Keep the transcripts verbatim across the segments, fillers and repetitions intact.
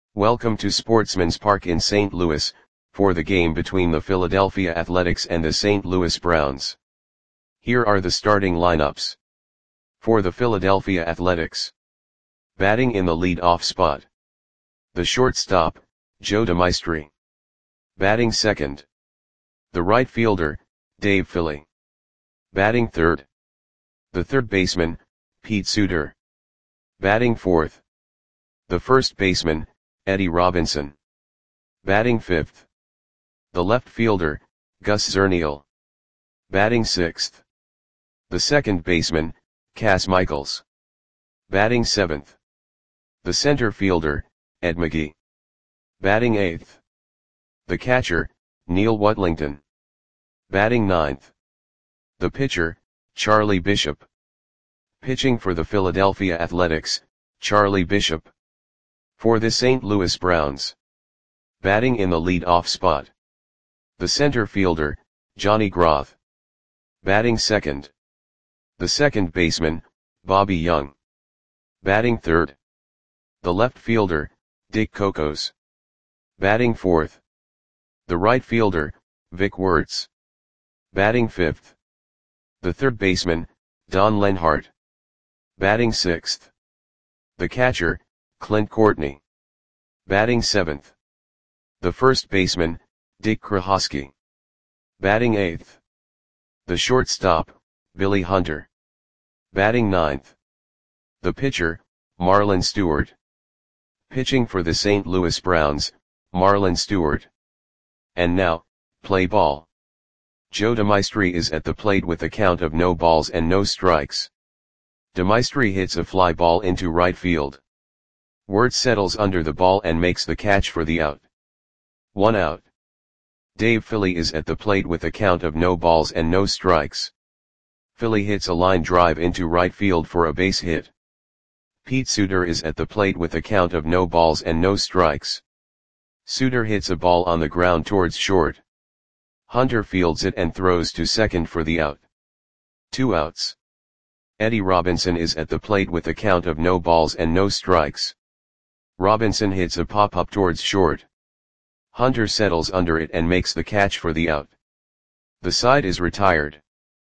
Welcome to Sportsman's Park in Saint Louis, for the game between the Philadelphia Athletics and the Saint Louis Browns. Here are the starting lineups. For the Philadelphia Athletics. Batting in the lead-off spot. The shortstop, Joe DeMaestri. Batting second. The right fielder, Dave Fili. Batting third. The third baseman, Pete Suter. Batting fourth. The first baseman, Eddie Robinson. Batting fifth. The left fielder, Gus Zernial. Batting sixth. The second baseman, Cas Michaels. Batting seventh. The center fielder, Ed McGee. Batting eighth. The catcher, Neil Woodlington. Batting ninth. The pitcher, Charlie Bishop. Pitching for the Philadelphia Athletics, Charlie Bishop. For the Saint Louis Browns. Batting in the lead-off spot. The center fielder, Johnny Groth. Batting second. The second baseman, Bobby Young. Batting third. The left fielder, Dick Cocos. Batting fourth. The right fielder, Vic Wertz. Batting fifth. The third baseman, Don Lenhart. Batting sixth. The catcher, Clint Courtney. Batting seventh. The first baseman, Dick Krahosky. Batting eighth. The shortstop, Billy Hunter. Batting ninth. The pitcher, Marlon Stewart. Pitching for the Saint Louis Browns, Marlon Stewart. And now, play ball. Joe DeMaestri is at the plate with a count of no balls and no strikes. DeMaestri hits a fly ball into right field. Wertz settles under the ball and makes the catch for the out. One out. Dave Fili is at the plate with a count of no balls and no strikes. Fili hits a line drive into right field for a base hit. Pete Suter is at the plate with a count of no balls and no strikes. Suter hits a ball on the ground towards short. Hunter fields it and throws to second for the out. Two outs. Eddie Robinson is at the plate with a count of no balls and no strikes. Robinson hits a pop-up towards short. Hunter settles under it and makes the catch for the out. The side is retired.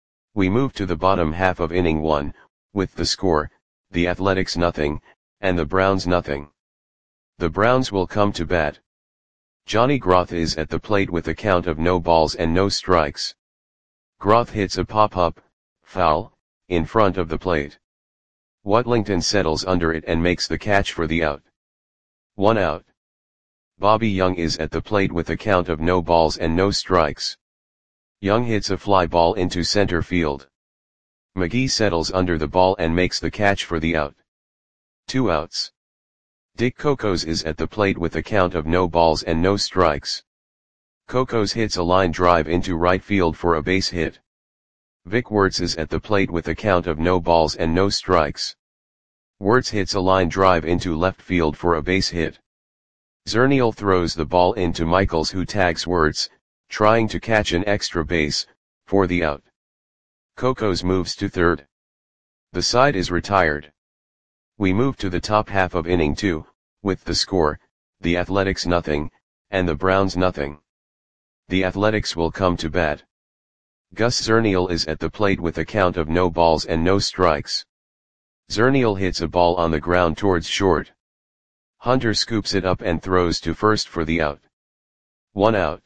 We move to the bottom half of inning one, with the score, the Athletics nothing, and the Browns nothing. The Browns will come to bat. Johnny Groth is at the plate with a count of no balls and no strikes. Groth hits a pop-up, foul, in front of the plate. Woodlington settles under it and makes the catch for the out. One out. Bobby Young is at the plate with a count of no balls and no strikes. Young hits a fly ball into center field. McGee settles under the ball and makes the catch for the out. Two outs. Dick Cocos is at the plate with a count of no balls and no strikes. Cocos hits a line drive into right field for a base hit. Vic Wertz is at the plate with a count of no balls and no strikes. Wertz hits a line drive into left field for a base hit. Zernial throws the ball into Michaels, who tags Wertz, trying to catch an extra base, for the out. Cocos moves to third. The side is retired. We move to the top half of inning two, with the score, the Athletics nothing, and the Browns nothing. The Athletics will come to bat. Gus Zernial is at the plate with a count of no balls and no strikes. Zernial hits a ball on the ground towards short. Hunter scoops it up and throws to first for the out. One out.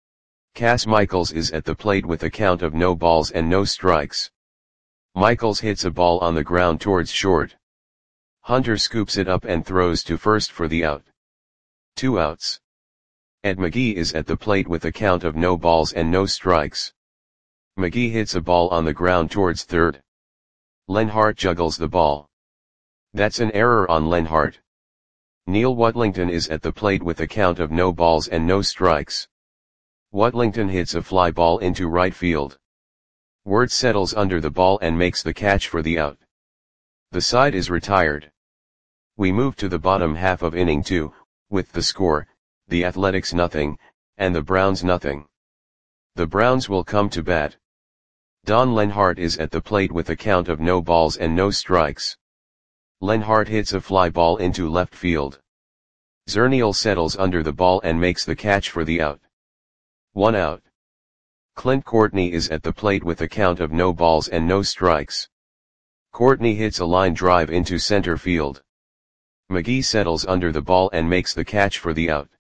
Cas Michaels is at the plate with a count of no balls and no strikes. Michaels hits a ball on the ground towards short. Hunter scoops it up and throws to first for the out. Two outs. Ed McGee is at the plate with a count of no balls and no strikes. McGee hits a ball on the ground towards third. Lenhart juggles the ball. That's an error on Lenhart. Neil Woodlington is at the plate with a count of no balls and no strikes. Woodlington hits a fly ball into right field. Wertz settles under the ball and makes the catch for the out. The side is retired. We move to the bottom half of inning two, with the score, the Athletics nothing, and the Browns nothing. The Browns will come to bat. Don Lenhart is at the plate with a count of no balls and no strikes. Lenhart hits a fly ball into left field. Zernial settles under the ball and makes the catch for the out. One out. Clint Courtney is at the plate with a count of no balls and no strikes. Courtney hits a line drive into center field. McGee settles under the ball and makes the catch for the out.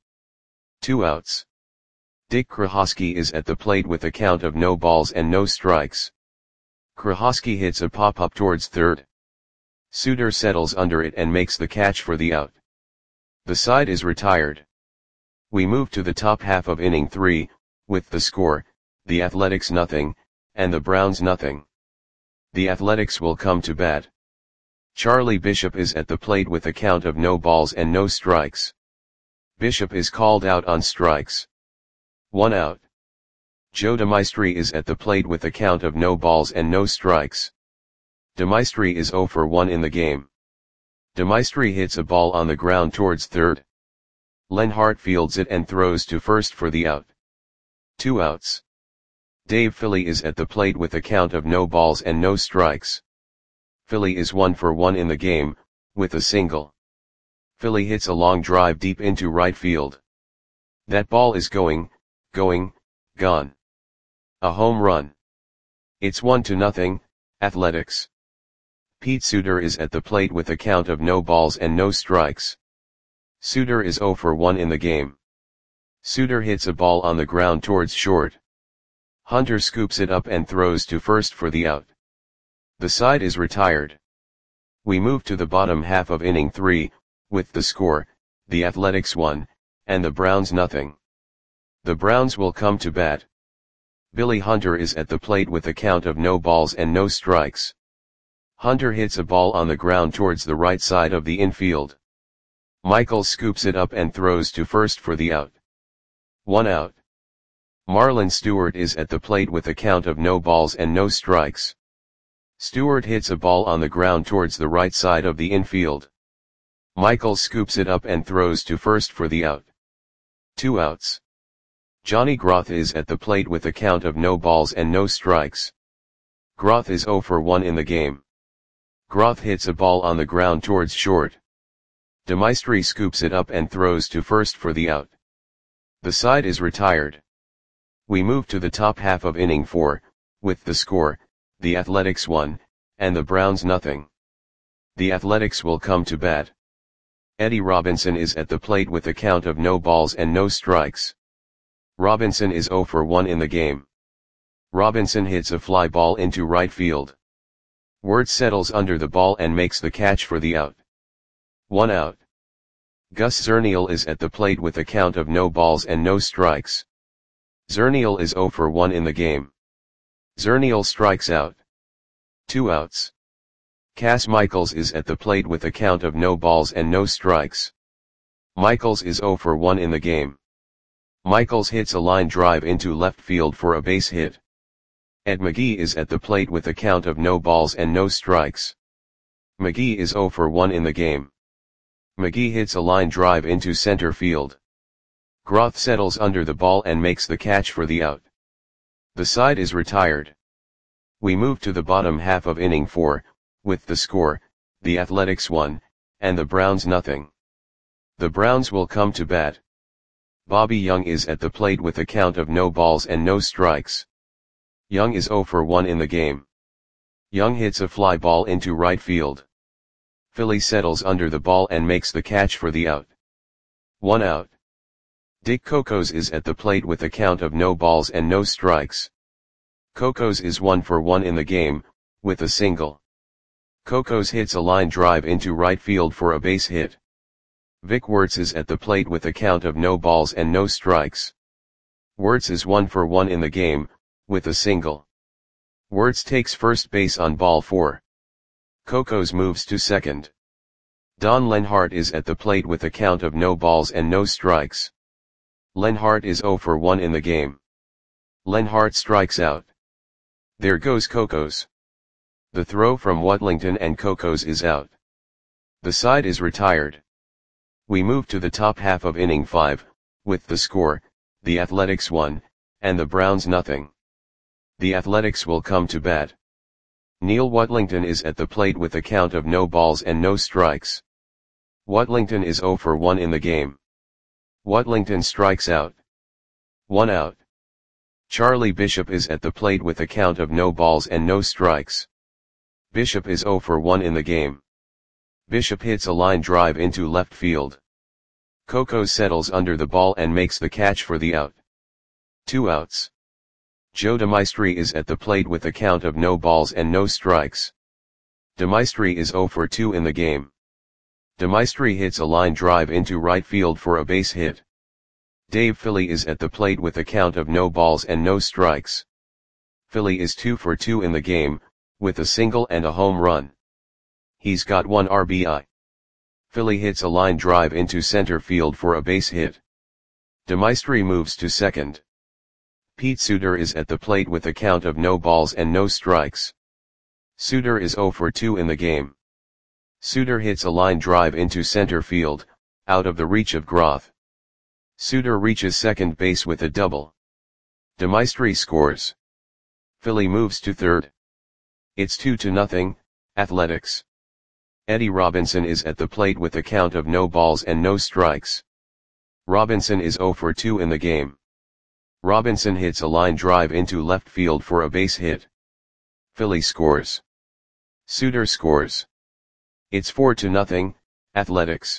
Two outs. Dick Krahosky is at the plate with a count of no balls and no strikes. Krahosky hits a pop-up towards third. Suter settles under it and makes the catch for the out. The side is retired. We move to the top half of inning three, with the score, the Athletics nothing, and the Browns nothing. The Athletics will come to bat. Charlie Bishop is at the plate with a count of no balls and no strikes. Bishop is called out on strikes. One out. Joe DeMaestri is at the plate with a count of no balls and no strikes. DeMaestri is zero for one in the game. DeMaestri hits a ball on the ground towards third. Lenhart fields it and throws to first for the out. Two outs. Dave Philly is at the plate with a count of no balls and no strikes. Philly is one for one in the game, with a single. Philly hits a long drive deep into right field. That ball is going, going, gone. A home run. It's one to nothing, Athletics. Pete Suter is at the plate with a count of no balls and no strikes. Suter is zero for one in the game. Suter hits a ball on the ground towards short. Hunter scoops it up and throws to first for the out. The side is retired. We move to the bottom half of inning three, with the score, the Athletics one, and the Browns nothing. The Browns will come to bat. Billy Hunter is at the plate with a count of no balls and no strikes. Hunter hits a ball on the ground towards the right side of the infield. Michaels scoops it up and throws to first for the out. One out. Marlon Stewart is at the plate with a count of no balls and no strikes. Stewart hits a ball on the ground towards the right side of the infield. Michaels scoops it up and throws to first for the out. Two outs. Johnny Groth is at the plate with a count of no balls and no strikes. Groth is zero for one in the game. Groth hits a ball on the ground towards short. DeMaestri scoops it up and throws to first for the out. The side is retired. We move to the top half of inning four, with the score, the Athletics one, and the Browns nothing. The Athletics will come to bat. Eddie Robinson is at the plate with a count of no balls and no strikes. Robinson is zero for one in the game. Robinson hits a fly ball into right field. Wirtz settles under the ball and makes the catch for the out. One out. Gus Zernial is at the plate with a count of no balls and no strikes. Zernial is zero for one in the game. Zernial strikes out. Two outs. Cass Michaels is at the plate with a count of no balls and no strikes. Michaels is zero for one in the game. Michaels hits a line drive into left field for a base hit. Ed McGee is at the plate with a count of no balls and no strikes. McGee is zero for one in the game. McGee hits a line drive into center field. Groth settles under the ball and makes the catch for the out. The side is retired. We move to the bottom half of inning four, with the score, the Athletics one, and the Browns nothing. The Browns will come to bat. Bobby Young is at the plate with a count of no balls and no strikes. Young is zero for one in the game. Young hits a fly ball into right field. Philly settles under the ball and makes the catch for the out. One out. Dick Cocos is at the plate with a count of no balls and no strikes. Cocos is one for one in the game, with a single. Cocos hits a line drive into right field for a base hit. Vic Wirtz is at the plate with a count of no balls and no strikes. Wirtz is one for one in the game, with a single. Wirtz takes first base on ball four. Cocos moves to second. Don Lenhart is at the plate with a count of no balls and no strikes. Lenhart is zero for one in the game. Lenhart strikes out. There goes Cocos. The throw from Watlington and Cocos is out. The side is retired. We move to the top half of inning five, with the score, the Athletics one, and the Browns nothing. The Athletics will come to bat. Neil Watlington is at the plate with a count of no balls and no strikes. Watlington is zero for one in the game. Watlington strikes out. One out. Charlie Bishop is at the plate with a count of no balls and no strikes. Bishop is zero for one in the game. Bishop hits a line drive into left field. Coco settles under the ball and makes the catch for the out. Two outs. Joe DeMaestri is at the plate with a count of no balls and no strikes. DeMaestri is zero for two in the game. DeMaestri hits a line drive into right field for a base hit. Dave Philly is at the plate with a count of no balls and no strikes. Philly is two for two in the game, with a single and a home run. He's got one R B I. Philly hits a line drive into center field for a base hit. DeMaestri moves to second. Pete Suter is at the plate with a count of no balls and no strikes. Suter is zero for two in the game. Suter hits a line drive into center field, out of the reach of Groth. Suter reaches second base with a double. DeMaestri scores. Philly moves to third. It's two to nothing, Athletics. Eddie Robinson is at the plate with a count of no balls and no strikes. Robinson is zero for two in the game. Robinson hits a line drive into left field for a base hit. Philly scores. Suter scores. It's four to nothing, Athletics.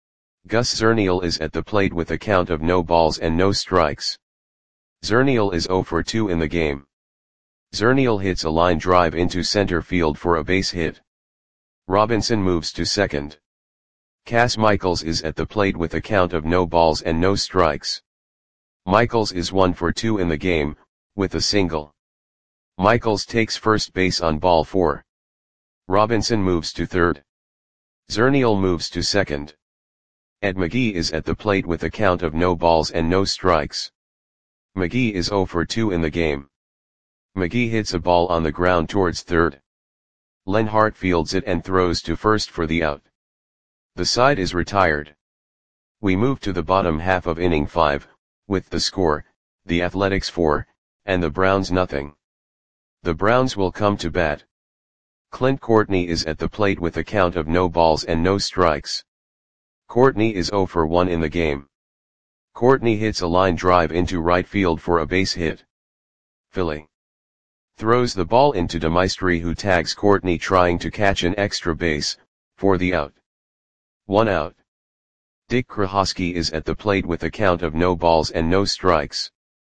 Gus Zernial is at the plate with a count of no balls and no strikes. Zernial is zero for two in the game. Zernial hits a line drive into center field for a base hit. Robinson moves to second. Cass Michaels is at the plate with a count of no balls and no strikes. Michaels is one for two in the game, with a single. Michaels takes first base on ball four. Robinson moves to third. Zernial moves to second. Ed McGee is at the plate with a count of no balls and no strikes. McGee is zero for two in the game. McGee hits a ball on the ground towards third. Lenhart fields it and throws to first for the out. The side is retired. We move to the bottom half of inning five, with the score, the Athletics four, and the Browns nothing. The Browns will come to bat. Clint Courtney is at the plate with a count of no balls and no strikes. Courtney is zero for one in the game. Courtney hits a line drive into right field for a base hit. Philly throws the ball into DeMaestri, who tags Courtney trying to catch an extra base, for the out. One out. Dick Krahosky is at the plate with a count of no balls and no strikes.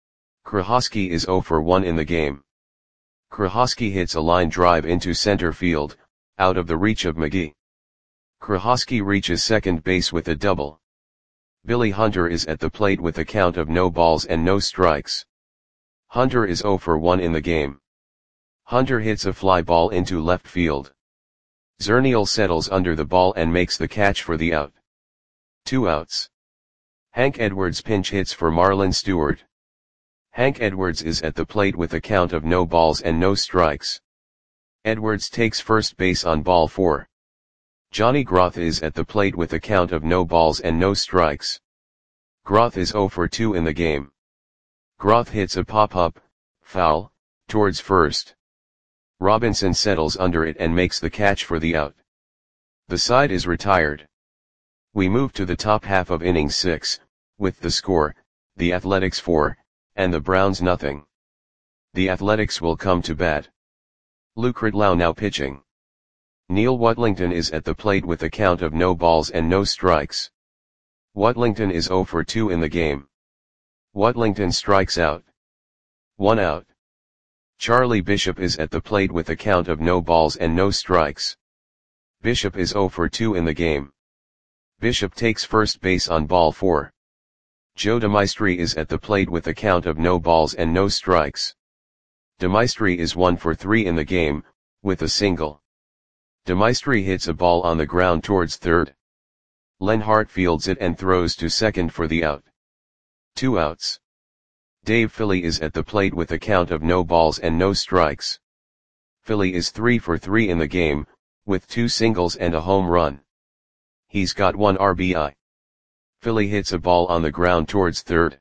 Krahosky is zero for one in the game. Krahosky hits a line drive into center field, out of the reach of McGee. Krahosky reaches second base with a double. Billy Hunter is at the plate with a count of no balls and no strikes. Hunter is zero for one in the game. Hunter hits a fly ball into left field. Zernial settles under the ball and makes the catch for the out. Two outs. Hank Edwards pinch hits for Marlon Stewart. Hank Edwards is at the plate with a count of no balls and no strikes. Edwards takes first base on ball four. Johnny Groth is at the plate with a count of no balls and no strikes. Groth is zero for two in the game. Groth hits a pop-up, foul, towards first. Robinson settles under it and makes the catch for the out. The side is retired. We move to the top half of inning six, with the score, the Athletics four, and the Browns nothing. The Athletics will come to bat. Luke Ridlow now pitching. Neil Watlington is at the plate with a count of no balls and no strikes. Watlington is zero for two in the game. Watlington strikes out. One out. Charlie Bishop is at the plate with a count of no balls and no strikes. Bishop is zero for two in the game. Bishop takes first base on ball four. Joe DeMaestri is at the plate with a count of no balls and no strikes. DeMaestri is one for three in the game, with a single. DeMaestri hits a ball on the ground towards third. Lenhart fields it and throws to second for the out. Two outs. Dave Philly is at the plate with a count of no balls and no strikes. Philly is three for three in the game, with two singles and a home run. He's got one R B I. Philly hits a ball on the ground towards third.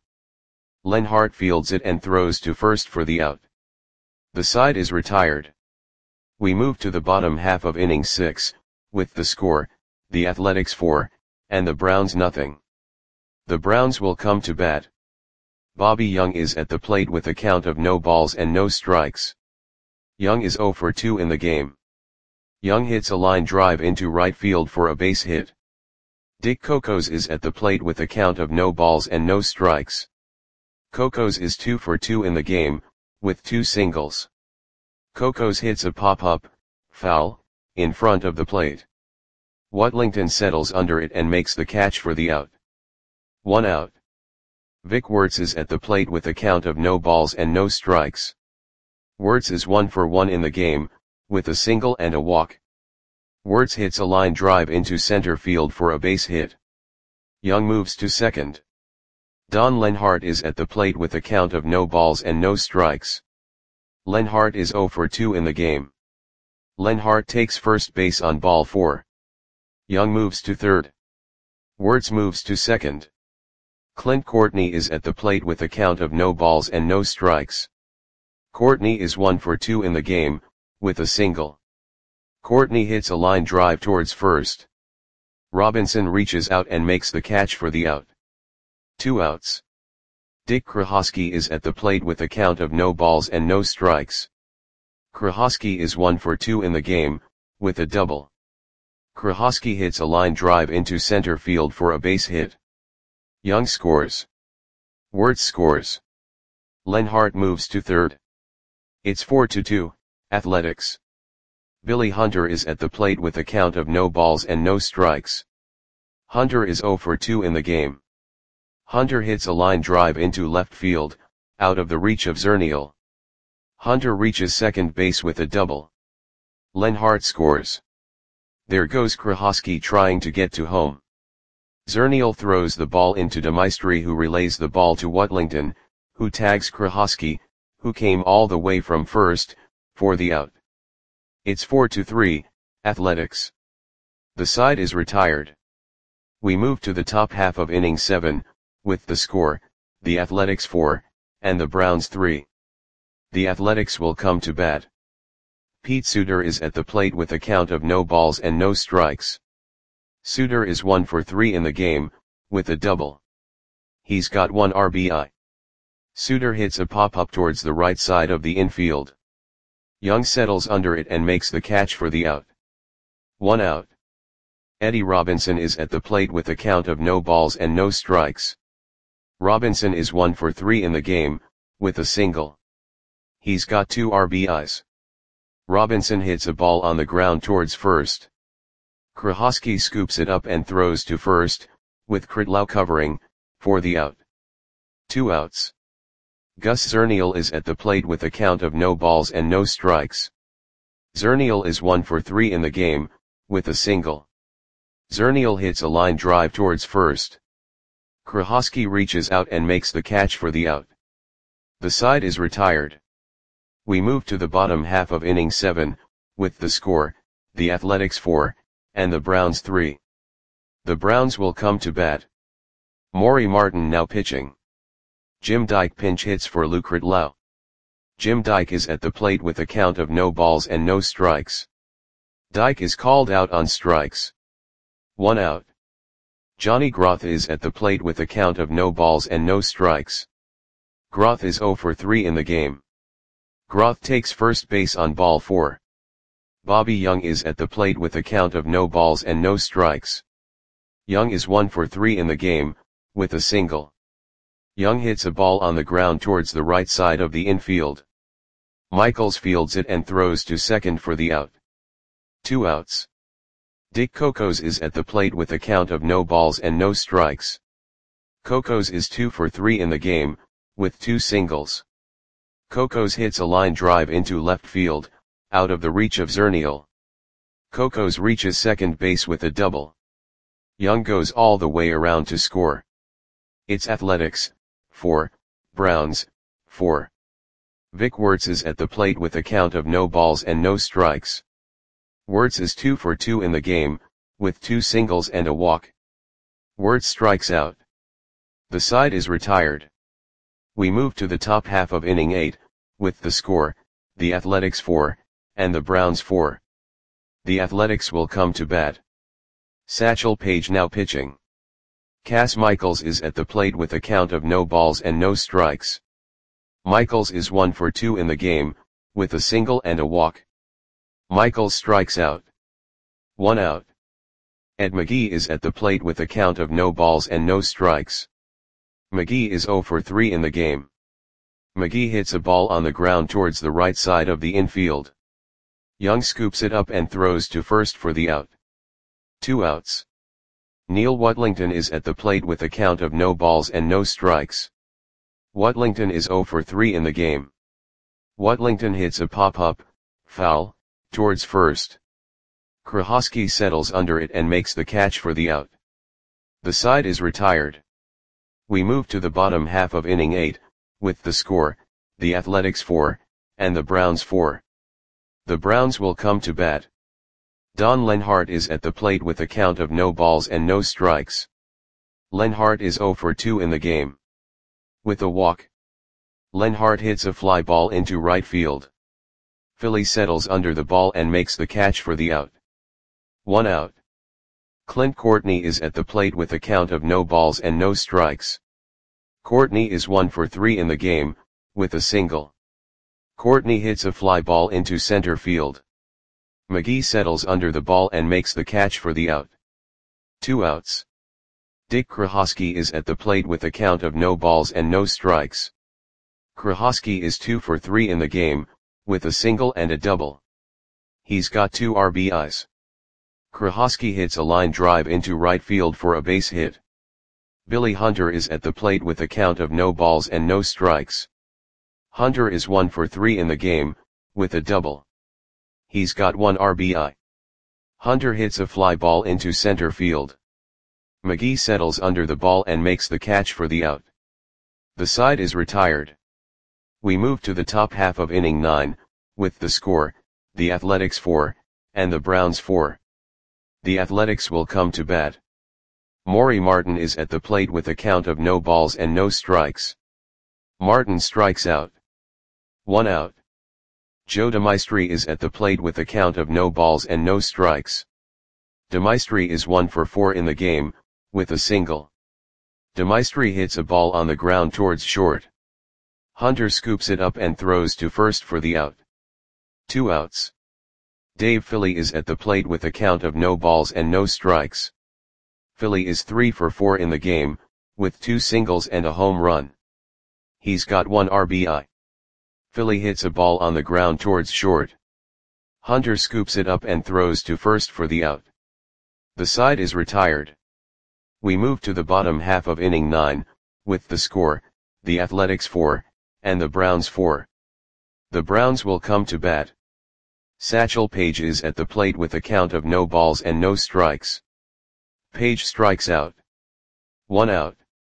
Lenhart fields it and throws to first for the out. The side is retired. We move to the bottom half of inning six, with the score, the Athletics four, and the Browns nothing. The Browns will come to bat. Bobby Young is at the plate with a count of no balls and no strikes. Young is zero for two in the game. Young hits a line drive into right field for a base hit. Dick Cocos is at the plate with a count of no balls and no strikes. Cocos is two for two in the game, with two singles. Cocos hits a pop-up, foul, in front of the plate. Watlington settles under it and makes the catch for the out. One out. Vic Wertz is at the plate with a count of no balls and no strikes. Wertz is one for one in the game, with a single and a walk. Wertz hits a line drive into center field for a base hit. Young moves to second. Don Lenhart is at the plate with a count of no balls and no strikes. Lenhart is zero for two in the game. Lenhart takes first base on ball four. Young moves to third. Wertz moves to second. Clint Courtney is at the plate with a count of no balls and no strikes. Courtney is one for two in the game, with a single. Courtney hits a line drive towards first. Robinson reaches out and makes the catch for the out. Two outs. Dick Krahosky is at the plate with a count of no balls and no strikes. Krahosky is one for two in the game, with a double. Krahosky hits a line drive into center field for a base hit. Young scores. Wertz scores. Lenhart moves to third. It's four to two, Athletics. Billy Hunter is at the plate with a count of no balls and no strikes. Hunter is zero for two in the game. Hunter hits a line drive into left field, out of the reach of Zernial. Hunter reaches second base with a double. Lenhart scores. There goes Krahosky trying to get to home. Zernial throws the ball into DeMaestri, who relays the ball to Watlington, who tags Krahosky, who came all the way from first, for the out. It's four to three, Athletics. The side is retired. We move to the top half of inning seven, with the score, the Athletics four, and the Browns three. The Athletics will come to bat. Pete Suter is at the plate with a count of no balls and no strikes. Suter is one for three in the game, with a double. He's got one R B I. Suter hits a pop-up towards the right side of the infield. Young settles under it and makes the catch for the out. One out. Eddie Robinson is at the plate with a count of no balls and no strikes. Robinson is one for three in the game, with a single. He's got two R B Is. Robinson hits a ball on the ground towards first. Krahosky scoops it up and throws to first, with Kritlau covering, for the out. Two outs. Gus Zernial is at the plate with a count of no balls and no strikes. Zernial is one for three in the game, with a single. Zernial hits a line drive towards first. Krahosky reaches out and makes the catch for the out. The side is retired. We move to the bottom half of inning seven, with the score, the Athletics four, and the Browns three. The Browns will come to bat. Maury Martin now pitching. Jim Dyke pinch hits for Lou Kritlau. Jim Dyke is at the plate with a count of no balls and no strikes. Dyke is called out on strikes. One out. Johnny Groth is at the plate with a count of no balls and no strikes. Groth is zero for three in the game. Groth takes first base on ball four. Bobby Young is at the plate with a count of no balls and no strikes. Young is one for three in the game, with a single. Young hits a ball on the ground towards the right side of the infield. Michaels fields it and throws to second for the out. Two outs. Dick Cocos is at the plate with a count of no balls and no strikes. Cocos is two for three in the game, with two singles. Cocos hits a line drive into left field, out of the reach of Zernial. Cocos reaches second base with a double. Young goes all the way around to score. It's Athletics, four, Browns, four. Vic Wertz is at the plate with a count of no balls and no strikes. Wertz is two for two in the game, with two singles and a walk. Wertz strikes out. The side is retired. We move to the top half of inning eight, with the score, the Athletics four, and the Browns four. The Athletics will come to bat. Satchel Paige now pitching. Cass Michaels is at the plate with a count of no balls and no strikes. Michaels is one for two in the game, with a single and a walk. Michaels strikes out. One out. Ed McGee is at the plate with a count of no balls and no strikes. McGee is zero for three in the game. McGee hits a ball on the ground towards the right side of the infield. Young scoops it up and throws to first for the out. Two outs. Neil Watlington is at the plate with a count of no balls and no strikes. Watlington is zero for three in the game. Watlington hits a pop-up, foul, towards first. Krahosky settles under it and makes the catch for the out. The side is retired. We move to the bottom half of inning eight, with the score, the Athletics four, and the Browns four. The Browns will come to bat. Don Lenhart is at the plate with a count of no balls and no strikes. Lenhart is zero for two in the game. With a walk, Lenhart hits a fly ball into right field. Philly settles under the ball and makes the catch for the out. One out. Clint Courtney is at the plate with a count of no balls and no strikes. Courtney is one for three in the game, with a single. Courtney hits a fly ball into center field. McGee settles under the ball and makes the catch for the out. Two outs. Dick Krahosky is at the plate with a count of no balls and no strikes. Krahosky is two for three in the game, with a single and a double. He's got two R B Is. Krahosky hits a line drive into right field for a base hit. Billy Hunter is at the plate with a count of no balls and no strikes. Hunter is one for three in the game, with a double. He's got one R B I. Hunter hits a fly ball into center field. McGee settles under the ball and makes the catch for the out. The side is retired. We move to the top half of inning nine, with the score, the Athletics four, and the Browns four. The Athletics will come to bat. Maury Martin is at the plate with a count of no balls and no strikes. Martin strikes out. One out. Joe DeMaestri is at the plate with a count of no balls and no strikes. DeMaestri is one for four in the game, with a single. DeMaestri hits a ball on the ground towards short. Hunter scoops it up and throws to first for the out. Two outs. Dave Philly is at the plate with a count of no balls and no strikes. Philly is three for four in the game, with two singles and a home run. He's got one R B I. Philly hits a ball on the ground towards short. Hunter scoops it up and throws to first for the out. The side is retired. We move to the bottom half of inning nine, with the score, the Athletics four, and the Browns four. The Browns will come to bat. Satchel Paige is at the plate with a count of no balls and no strikes. Paige strikes out. One out.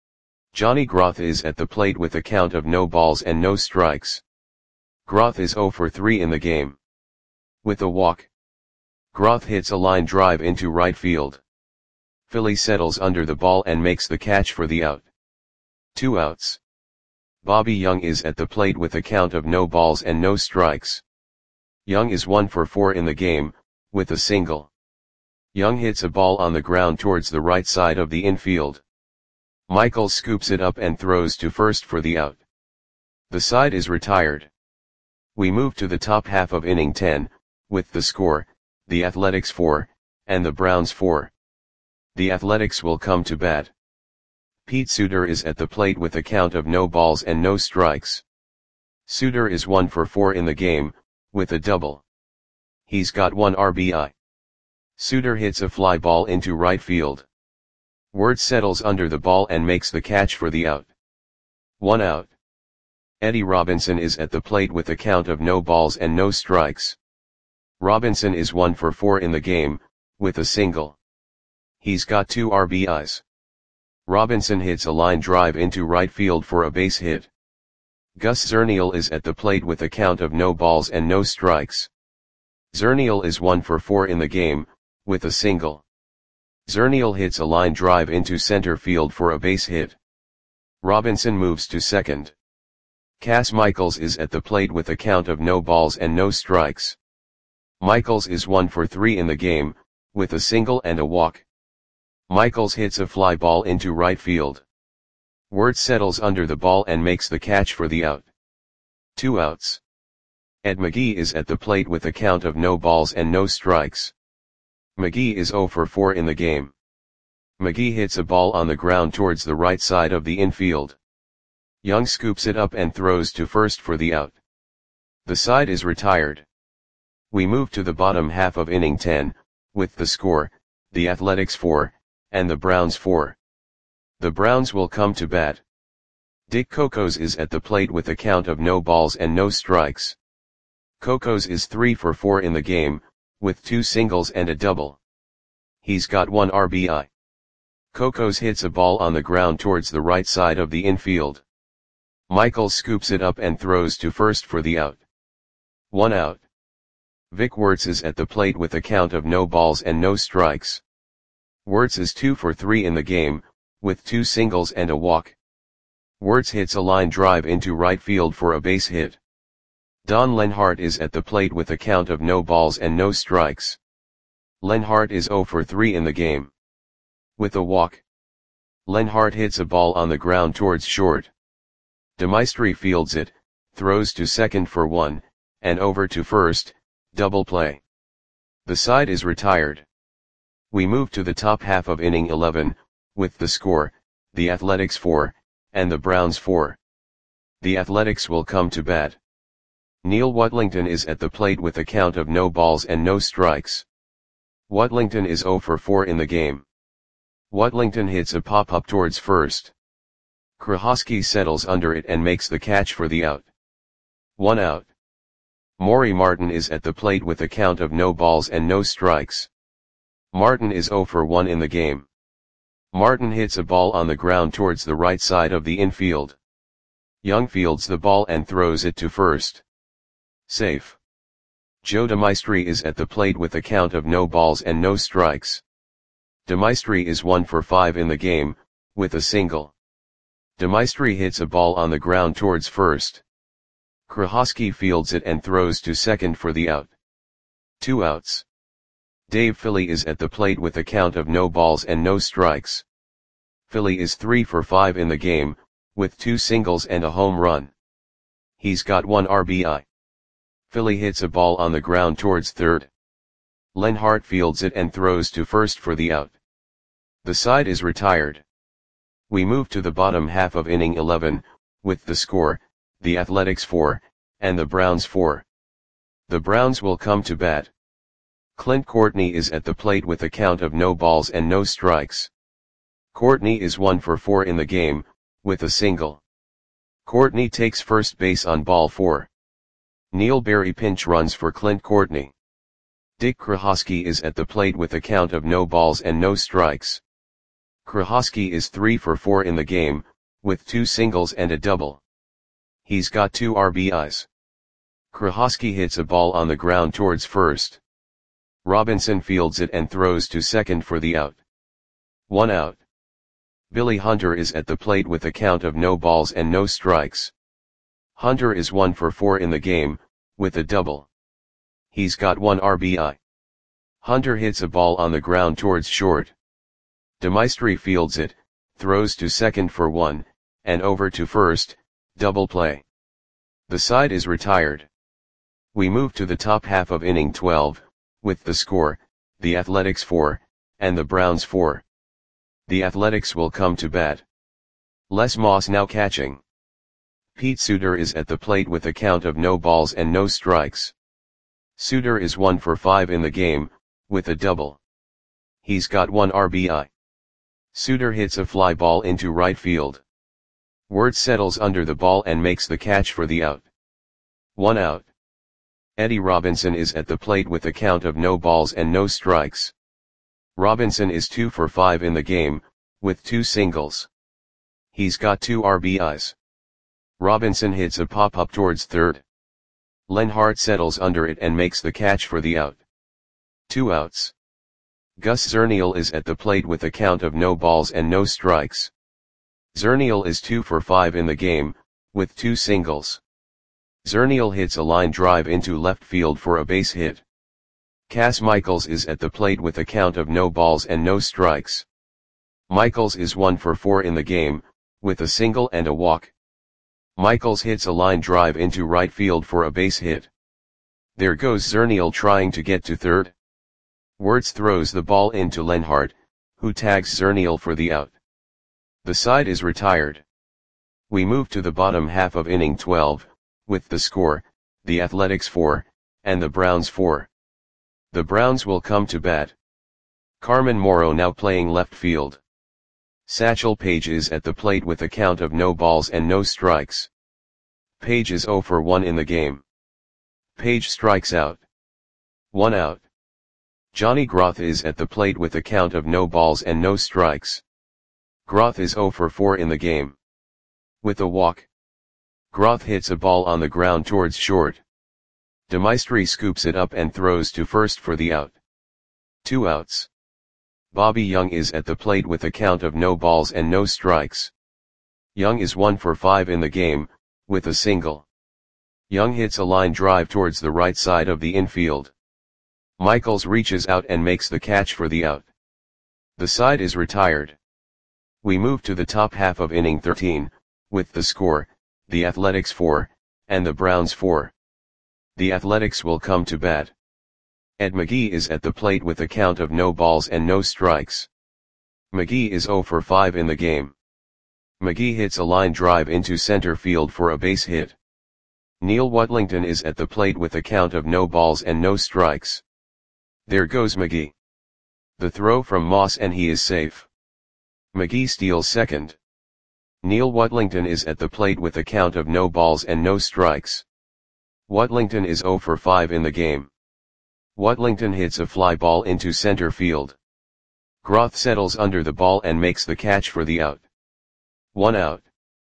Johnny Groth is at the plate with a count of no balls and no strikes. Groth is zero for three in the game. With a walk, Groth hits a line drive into right field. Philly settles under the ball and makes the catch for the out. Two outs. Bobby Young is at the plate with a count of no balls and no strikes. Young is one for four in the game, with a single. Young hits a ball on the ground towards the right side of the infield. Michaels scoops it up and throws to first for the out. The side is retired. We move to the top half of inning ten, with the score, the Athletics four, and the Browns four. The Athletics will come to bat. Pete Suter is at the plate with a count of no balls and no strikes. Suter is one for four in the game, with a double. He's got one R B I. Suter hits a fly ball into right field. Ward settles under the ball and makes the catch for the out. One out. Eddie Robinson is at the plate with a count of no balls and no strikes. Robinson is one for four in the game, with a single. He's got two R B Is. Robinson hits a line drive into right field for a base hit. Gus Zernial is at the plate with a count of no balls and no strikes. Zernial is one for four in the game, with a single. Zernial hits a line drive into center field for a base hit. Robinson moves to second. Cass Michaels is at the plate with a count of no balls and no strikes. Michaels is one for three in the game, with a single and a walk. Michaels hits a fly ball into right field. Wirtz settles under the ball and makes the catch for the out. Two outs. Ed McGee is at the plate with a count of no balls and no strikes. McGee is oh for four in the game. McGee hits a ball on the ground towards the right side of the infield. Young scoops it up and throws to first for the out. The side is retired. We move to the bottom half of inning ten, with the score, the Athletics four, and the Browns four. The Browns will come to bat. Dick Cocos is at the plate with a count of no balls and no strikes. Cocos is three for four in the game, with two singles and a double. He's got one R B I. Cocos hits a ball on the ground towards the right side of the infield. Michaels scoops it up and throws to first for the out. One out. Vic Wirtz is at the plate with a count of no balls and no strikes. Wirtz is two for three in the game, with two singles and a walk. Wirtz hits a line drive into right field for a base hit. Don Lenhart is at the plate with a count of no balls and no strikes. Lenhart is oh for three in the game. With a walk. Lenhart hits a ball on the ground towards short. DeMaestri fields it, throws to second for one, and over to first, double play. The side is retired. We move to the top half of inning eleven, with the score, the Athletics four, and the Browns four. The Athletics will come to bat. Neil Watlington is at the plate with a count of no balls and no strikes. Watlington is oh for four in the game. Watlington hits a pop-up towards first. Krahosky settles under it and makes the catch for the out. One out. Maury Martin is at the plate with a count of no balls and no strikes. Martin is oh for one in the game. Martin hits a ball on the ground towards the right side of the infield. Young fields the ball and throws it to first. Safe. Joe DeMaestri is at the plate with a count of no balls and no strikes. DeMaestri is one for five in the game, with a single. DeMaestri hits a ball on the ground towards first. Krahosky fields it and throws to second for the out. Two outs. Dave Philly is at the plate with a count of no balls and no strikes. Philly is three for five in the game, with two singles and a home run. He's got one R B I. Philly hits a ball on the ground towards third. Lenhart fields it and throws to first for the out. The side is retired. We move to the bottom half of inning eleven, with the score, the Athletics four, and the Browns four. The Browns will come to bat. Clint Courtney is at the plate with a count of no balls and no strikes. Courtney is one for four in the game, with a single. Courtney takes first base on ball four. Neil Berry pinch runs for Clint Courtney. Dick Krahosky is at the plate with a count of no balls and no strikes. Krahosky is three for four in the game, with two singles and a double. He's got two R B Is. Krahosky hits a ball on the ground towards first. Robinson fields it and throws to second for the out. One out. Billy Hunter is at the plate with a count of no balls and no strikes. Hunter is one for four in the game, with a double. He's got one R B I. Hunter hits a ball on the ground towards short. DeMaestri fields it, throws to second for one, and over to first, double play. The side is retired. We move to the top half of inning twelve, with the score, the Athletics four, and the Browns four. The Athletics will come to bat. Les Moss now catching. Pete Suter is at the plate with a count of no balls and no strikes. Suter is one for five in the game, with a double. He's got one R B I. Suter hits a fly ball into right field. Wirtz settles under the ball and makes the catch for the out. One out. Eddie Robinson is at the plate with a count of no balls and no strikes. Robinson is two for five in the game, with two singles. He's got two R B Is. Robinson hits a pop-up towards third. Lenhart settles under it and makes the catch for the out. Two outs. Gus Zernial is at the plate with a count of no balls and no strikes. Zernial is two for five in the game, with two singles. Zernial hits a line drive into left field for a base hit. Cass Michaels is at the plate with a count of no balls and no strikes. Michaels is one for four in the game, with a single and a walk. Michaels hits a line drive into right field for a base hit. There goes Zernial trying to get to third. Wirtz throws the ball into Lenhart, who tags Zernial for the out. The side is retired. We move to the bottom half of inning twelve, with the score, the Athletics four, and the Browns four. The Browns will come to bat. Carmen Morrow now playing left field. Satchel Paige is at the plate with a count of no balls and no strikes. Paige is zero for one in the game. Paige strikes out. One out. Johnny Groth is at the plate with a count of no balls and no strikes. Groth is zero for four in the game. With a walk. Groth hits a ball on the ground towards short. DeMaestri scoops it up and throws to first for the out. Two outs. Bobby Young is at the plate with a count of no balls and no strikes. Young is one for five in the game, with a single. Young hits a line drive towards the right side of the infield. Michaels reaches out and makes the catch for the out. The side is retired. We move to the top half of inning thirteen, with the score, the Athletics four, and the Browns four. The Athletics will come to bat. Ed McGee is at the plate with a count of no balls and no strikes. McGee is zero for five in the game. McGee hits a line drive into center field for a base hit. Neil Watlington is at the plate with a count of no balls and no strikes. There goes McGee. The throw from Moss and he is safe. McGee steals second. Neil Watlington is at the plate with a count of no balls and no strikes. Watlington is zero for five in the game. Watlington hits a fly ball into center field. Groth settles under the ball and makes the catch for the out. One out.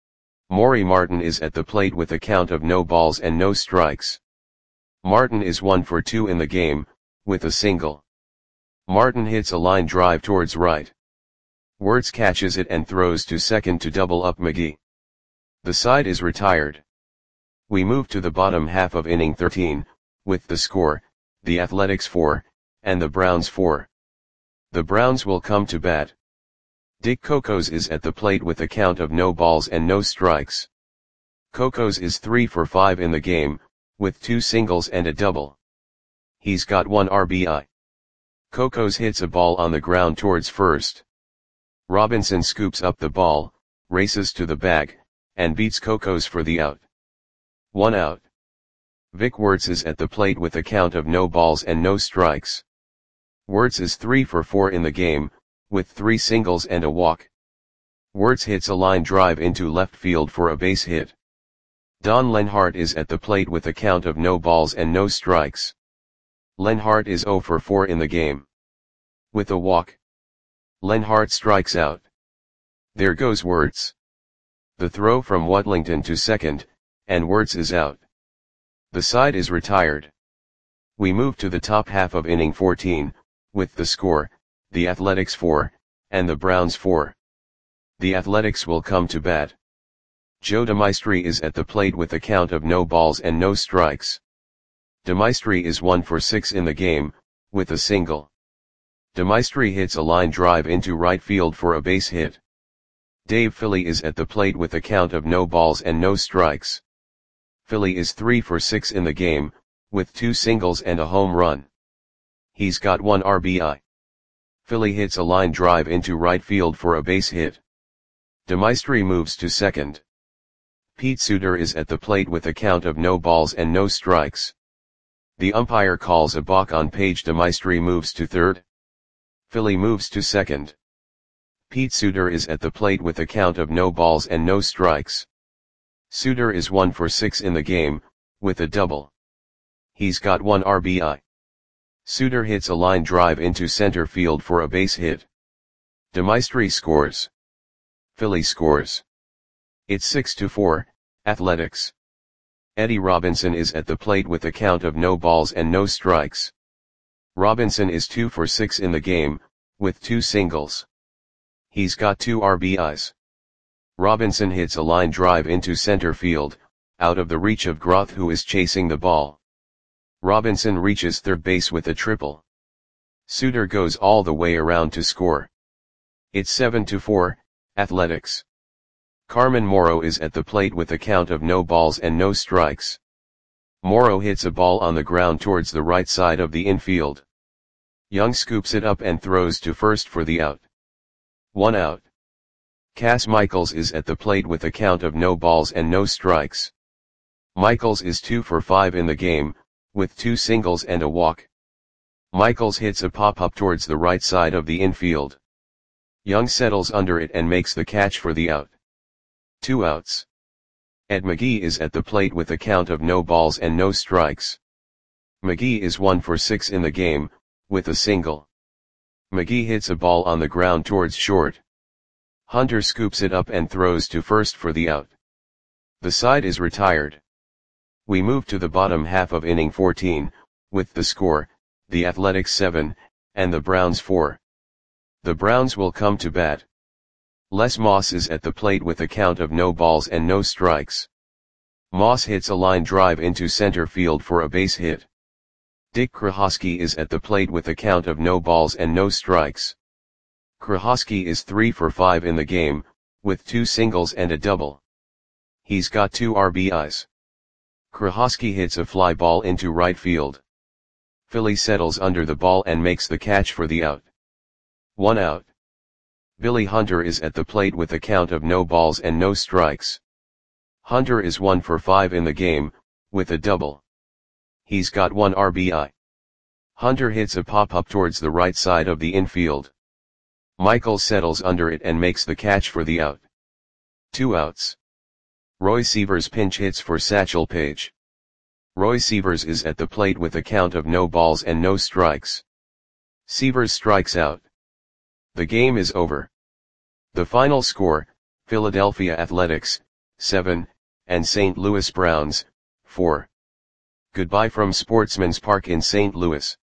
Maury Martin is at the plate with a count of no balls and no strikes. Martin is one for two in the game, with a single. Martin hits a line drive towards right. Wirtz catches it and throws to second to double up McGee. The side is retired. We move to the bottom half of inning thirteen, with the score, the Athletics four, and the Browns four. The Browns will come to bat. Dick Cocos is at the plate with a count of no balls and no strikes. Cocos is three for five in the game, with two singles and a double. He's got one R B I. Cocos hits a ball on the ground towards first. Robinson scoops up the ball, races to the bag, and beats Cocos for the out. One out. Vic Wirtz is at the plate with a count of no balls and no strikes. Wirtz is three for four in the game, with three singles and a walk. Wirtz hits a line drive into left field for a base hit. Don Lenhart is at the plate with a count of no balls and no strikes. Lenhart is zero for four in the game. With a walk. Lenhart strikes out. There goes Wirtz. The throw from Watlington to second, and Wirtz is out. The side is retired. We move to the top half of inning fourteen, with the score, the Athletics four, and the Browns four. The Athletics will come to bat. Joe DeMaestri is at the plate with a count of no balls and no strikes. DeMaestri is one for six in the game, with a single. DeMaestri hits a line drive into right field for a base hit. Dave Philly is at the plate with a count of no balls and no strikes. Philly is three for six in the game, with two singles and a home run. He's got one R B I. Philly hits a line drive into right field for a base hit. DeMaestri moves to second. Pete Suter is at the plate with a count of no balls and no strikes. The umpire calls a balk on Paige. DeMaestri moves to third. Philly moves to second. Pete Suter is at the plate with a count of no balls and no strikes. Suter is one for six in the game, with a double. He's got one R B I. Suter hits a line drive into center field for a base hit. DeMaestri scores. Philly scores. It's six to four, Athletics. Eddie Robinson is at the plate with a count of no balls and no strikes. Robinson is two for six in the game, with two singles. He's got two R B Is. Robinson hits a line drive into center field, out of the reach of Groth, who is chasing the ball. Robinson reaches third base with a triple. Suter goes all the way around to score. It's seven to four, Athletics. Carmen Morrow is at the plate with a count of no balls and no strikes. Morrow hits a ball on the ground towards the right side of the infield. Young scoops it up and throws to first for the out. One out. Cass Michaels is at the plate with a count of no balls and no strikes. Michaels is two for five in the game, with two singles and a walk. Michaels hits a pop-up towards the right side of the infield. Young settles under it and makes the catch for the out. Two outs. Ed McGee is at the plate with a count of no balls and no strikes. McGee is one for six in the game, with a single. McGee hits a ball on the ground towards short. Hunter scoops it up and throws to first for the out. The side is retired. We move to the bottom half of inning fourteen, with the score, the Athletics seven, and the Browns four. The Browns will come to bat. Les Moss is at the plate with a count of no balls and no strikes. Moss hits a line drive into center field for a base hit. Dick Krahosky is at the plate with a count of no balls and no strikes. Krahosky is three for five in the game, with two singles and a double. He's got two R B Is. Krahosky hits a fly ball into right field. Philly settles under the ball and makes the catch for the out. One out. Billy Hunter is at the plate with a count of no balls and no strikes. Hunter is one for five in the game, with a double. He's got one R B I. Hunter hits a pop-up towards the right side of the infield. Michaels settles under it and makes the catch for the out. Two outs. Roy Sievers pinch hits for Satchel Paige. Roy Sievers is at the plate with a count of no balls and no strikes. Sievers strikes out. The game is over. The final score, Philadelphia Athletics, seven, and Saint Louis Browns, four. Goodbye from Sportsman's Park in Saint Louis.